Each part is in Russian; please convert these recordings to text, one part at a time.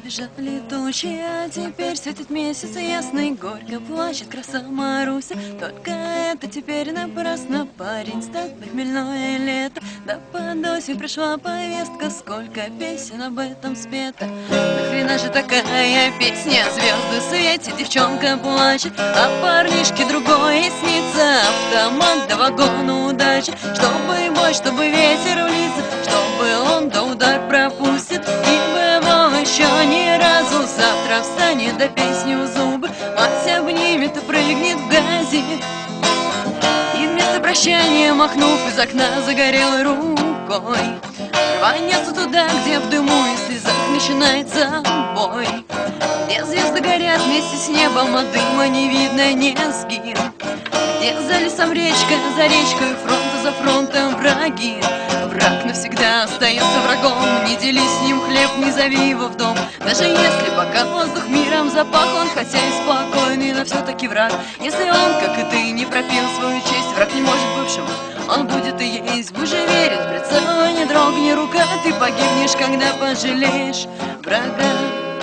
Набежали тучи, а теперь светит месяц ясный, горько плачет краса Маруся. Только это теперь напрасно, парень, стать хмельное лето. Да под осень пришла повестка, сколько песен об этом спето. Нахрена же такая песня, звезды светят, девчонка плачет, а парнишке другое снится. Автомат да вагон удачи, чтобы бой, чтобы ветер в лица, чтобы он да удар пропустит. Еще ни разу завтра встанет, да песню зубы мать обнимет и прыгнет в грязи. И вместо прощания, махнув из окна загорелой рукой, рванется туда, где в дыму и слезах начинается бой. Где звезды горят вместе с небом, а дыма не видно низги. Где за лесом речка, за речкой фронта за фронтом враги. Враг навсегда остается врагом, не дели с ним хлеб, не зови его в дом. Даже если пока воздух миром запах, он хотя и спокойный, но все-таки враг. Если он, как и ты, не пропил свою честь, враг не может бывшим, он будет и есть. Будь же верен, прицела не дрогни рука, ты погибнешь, когда пожалеешь врага.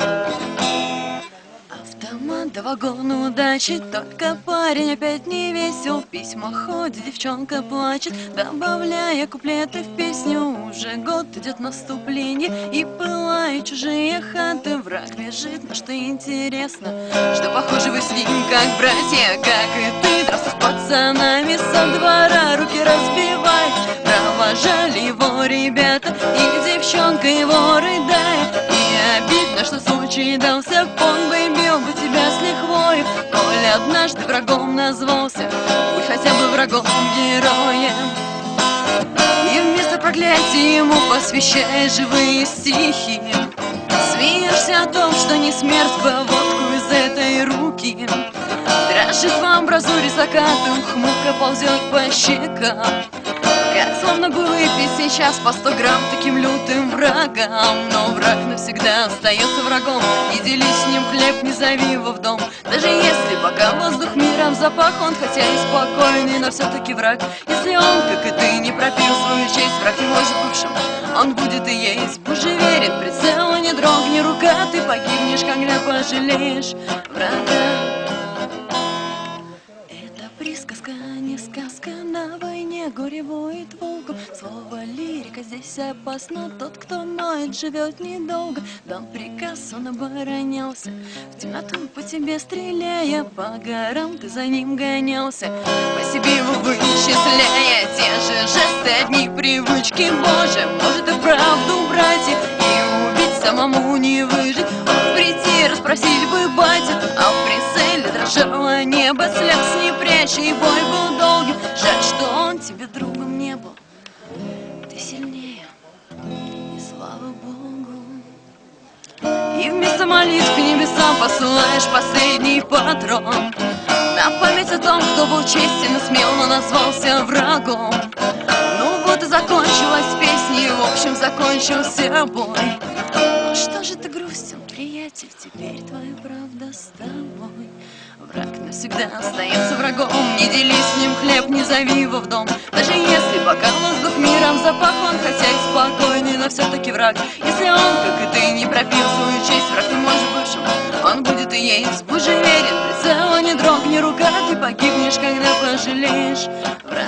Да вагон удачи, только парень опять не весел. Письма ходит, девчонка плачет, добавляя куплеты в песню. Уже год идет наступление, и пылают чужие хаты. Враг бежит, но что интересно, что похоже вы с ним как братья, как и ты. Дрался с пацанами со двора, руки разбивай. Провожали его ребята, и девчонка его рыдает. И обидно, что случай дался, он бы бил бы тебя с лихвой. Коль однажды врагом назвался, будь хотя бы врагом-героем. И вместо проклятия ему посвящай живые стихи. Смеешься о том, что не смерть поводку из этой руки. Дрожит в амбразуре заката, ухмылка ползет по щекам. Как словно бы выпить сейчас по 100 грамм таким лютым врагам. Но враг навсегда остается врагом, не дели с ним хлеб, не зови его в дом. Даже если пока воздух миром запах, он хотя и спокойный, но все-таки враг. Если он, как и ты, не пропил свою честь, враг не может бывшим, он будет и есть. Будь же верен, прицела не дрогни рука, ты погибнешь, когда пожалеешь врага. Присказка, не сказка, на войне горе воет волком. Слово лирика здесь опасно, тот, кто ноет, живет недолго. Дал приказ, он оборонялся, в темноту по тебе стреляя. По горам ты за ним гонялся, по себе его вычисляя. Те же жесты, одни привычки, Боже, может и вправду, братья, и убить самому не выжить. Он прийти, расспросить бы батя, а в прицеле дрожало небо, слез не прячь, и бой был долгим. Жаль, что он тебе другом не был, ты сильнее, и слава Богу. И вместо молитв к небесам посылаешь последний патрон на память о том, кто был честен и смел, но назвался врагом. Ну вот и закончилась песня, и в общем закончился бой. Ну что же ты грустен, приятель, теперь твоя правда с тобой. Враг навсегда остается врагом, не дели с ним хлеб, не зови его в дом. Даже если пока воздух миром запах, он хотя и спокойный, но все-таки враг. Если он, как и ты, не пропил свою честь, враг не может бывшим, он будет и есть. Будь же верен, прицела не дрогни рука, ты погибнешь, когда пожалеешь врага.